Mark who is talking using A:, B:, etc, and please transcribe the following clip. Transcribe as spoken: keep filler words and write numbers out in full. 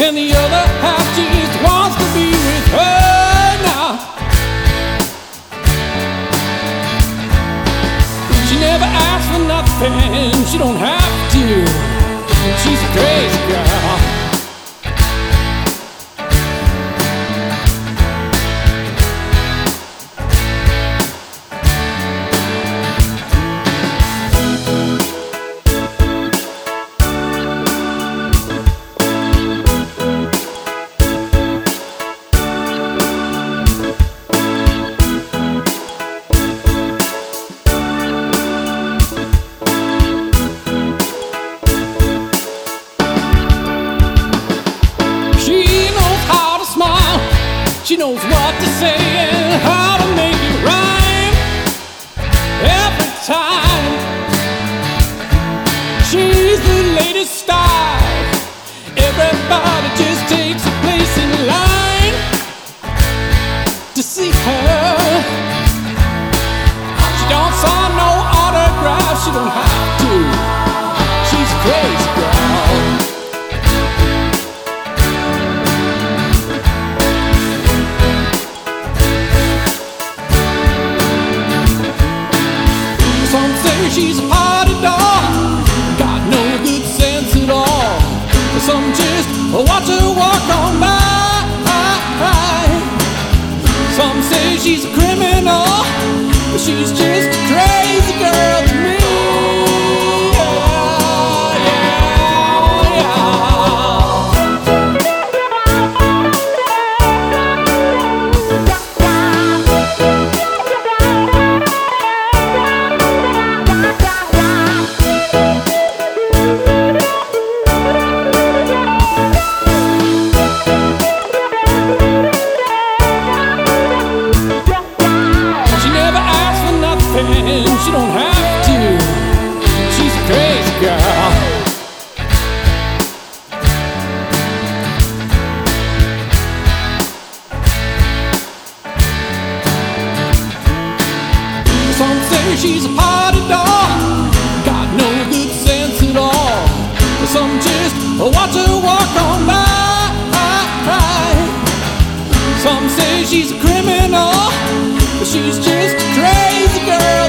A: and the other half just wants to be with her now. She never asks for nothing, she don't have to. She's a crazy girl. She knows what to say and how to make it rhyme. Every time she's the latest style, everybody just takes a place in line to see her. She don't sign no autograph, she don't have to. She's a crazy girl. She's a party dog, got no good sense at all. Some just watch her walk on by. Some say she's a criminal, but she's just a crazy girl to me. She don't have to. She's a crazy girl. Some say she's a party dog, got no good sense at all. Some just watch her walk on by. Some say she's a criminal, but she's just a crazy girl.